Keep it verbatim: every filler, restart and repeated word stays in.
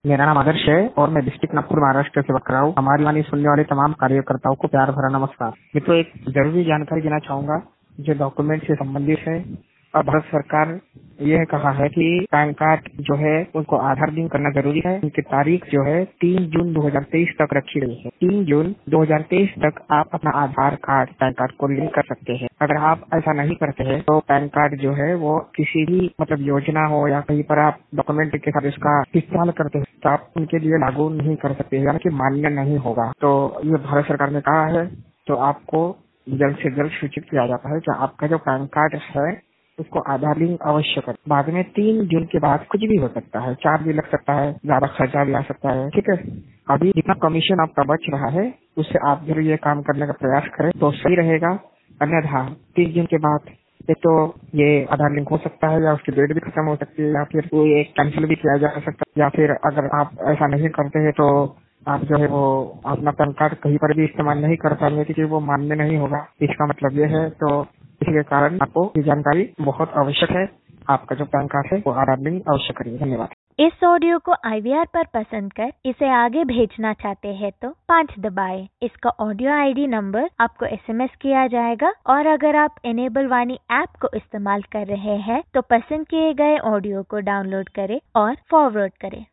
मेरा नाम आदर्श है और मैं डिस्ट्रिक्ट नागपुर महाराष्ट्र से बात कर रहा हूँ। हमारी वाणी सुनने वाले तमाम कार्यकर्ताओं को प्यार भरा नमस्कार। मैं तो एक जरूरी जानकारी देना चाहूंगा जो डॉक्यूमेंट से संबंधित है। अब भारत सरकार यह कहा है कि पैन कार्ड जो है उनको आधार लिंक करना जरूरी है। उनकी तारीख जो है तीन जून दो हजार तेईस तक रखी गई है। तीन जून दो हजार तेईस तक आप अपना आधार कार्ड पैन कार्ड को लिंक कर सकते हैं। अगर आप ऐसा नहीं करते हैं तो पैन कार्ड जो है वो किसी भी मतलब योजना हो या कहीं पर आप डॉक्यूमेंट के साथ इसका इस्तेमाल करते हैं तो आप उनके लिए लागू नहीं कर सकते, यानी कि मान्य नहीं होगा। तो ये भारत सरकार ने कहा है, तो आपको जल्द से जल्द सूचित किया जाता है कि आपका जो पैन कार्ड है उसको आधार लिंक अवश्य कर। बाद में तीन जून के बाद कुछ भी हो सकता है, चार्ज भी लग सकता है, ज्यादा खर्चा भी आ सकता है। ठीक है, अभी जितना कमीशन आपका बच रहा है उससे आप जरूर ये काम करने का प्रयास करें तो सही रहेगा। अन्यथा तीन जून के बाद एक तो ये आधार लिंक हो सकता है या उसकी डेट भी खत्म हो सकती है या फिर वो एक कैंसिल भी किया जा सकता है, या फिर अगर आप ऐसा नहीं करते हैं तो आप जो है वो अपना पैन कार्ड कहीं पर भी इस्तेमाल नहीं कर पाएंगे क्योंकि वो मान्य नहीं होगा। इसका मतलब ये है, तो इसके कारण आपको ये जानकारी बहुत आवश्यक है। आपका जो पैन कार्ड है वो आधार लिंक अवश्य करिए। धन्यवाद। इस ऑडियो को आई वी आर पर पसंद कर इसे आगे भेजना चाहते हैं तो पाँच दबाएं। इसका ऑडियो आई डी नंबर आपको एस एम एस किया जाएगा और अगर आप इनेबल वाणी ऐप को इस्तेमाल कर रहे हैं तो पसंद किए गए ऑडियो को डाउनलोड करें और फॉरवर्ड करें।